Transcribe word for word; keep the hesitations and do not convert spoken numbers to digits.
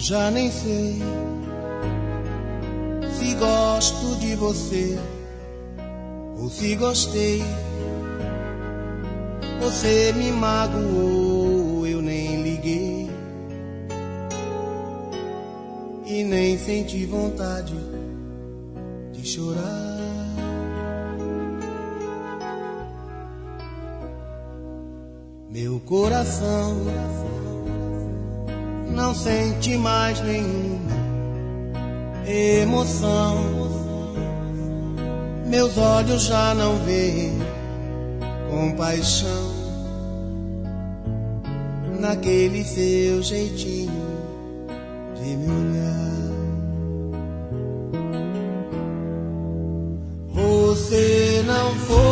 Já nem sei se gosto de você ou se gostei. Você me magoou, eu nem liguei e nem senti vontade de chorar. Meu coração não sente mais nenhuma emoção. Meus olhos já não veem compaixão naquele seu jeitinho de me olhar. Você não foi